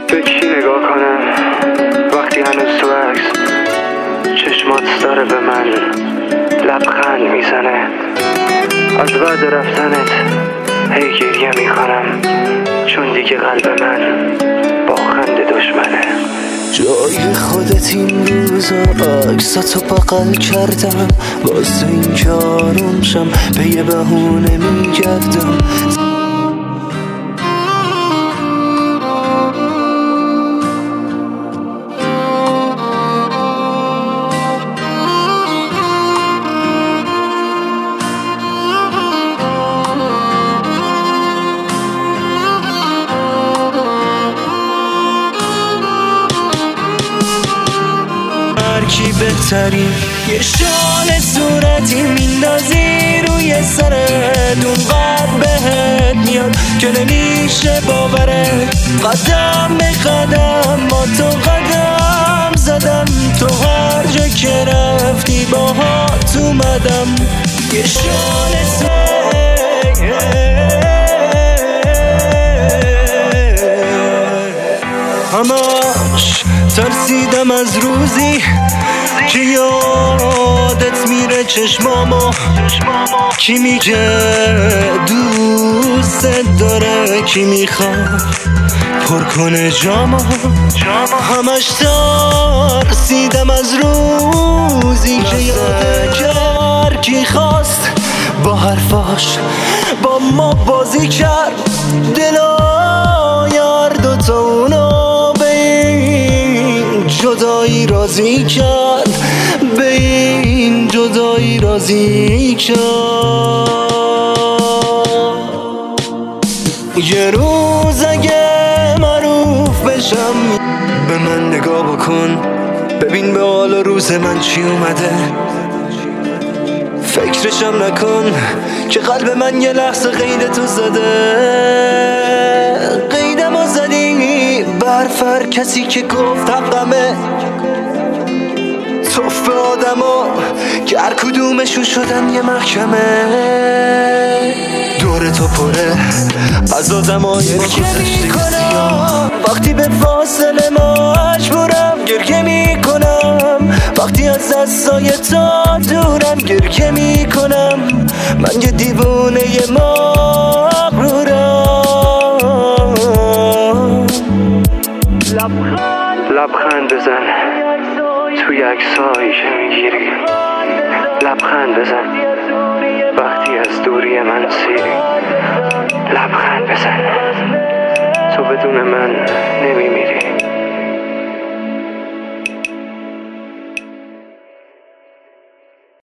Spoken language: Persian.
به کی نگاه کنم وقتی هنوز تو عکس چشمات داره به من لبخند میزنه؟ از بعد رفتنت هی گریه میکنم چون دیگه قلب من با خنده دشمنه. جای خودت این روزا عکساتو بغل کردم واسه این که آروم شم به یه بهونه میگردم. کی بهترین یه شال صورتی میندازی روی سرت اونقدر بهت میاد که نمیشه باوره. قدم به قدم با تو قدم زدم تو هر جا که رفتی باهات اومدم. یه شال همش ترسیدم از روزی که یادت میره چشمامو. کی میگه دوست داره کی میخواد پر کنه جامو. همش ترسیدم از روزی که یادت کی خواست با حرفاش با ما بازی کرد دلا یار دوتا اونو به این جدایی راضی کرد به این جدایی راضی کرد. یه روز اگه معروف بشم به من نگاه بکن ببین به حال روز من چی اومده. فکرشم نکن که قلب من یه لحظه قید تو زده. قیدم و زدی برفر کسی که گفت حقمه. توف آدم ها که هر کدومشون شدن یه محکمه. دور تو پره از آدمای گذشته میکنم وقتی به فاصله مجبورم گریه میکنم. وقتی از دستای تا دورم گریه میکنم. من یه دیوونه مغرورم. لبخند بزن توی عکسایی که میگیری. لبخند بزن وقتی از دوری من سیری. لبخند بزن تو بدون من نمیمیری.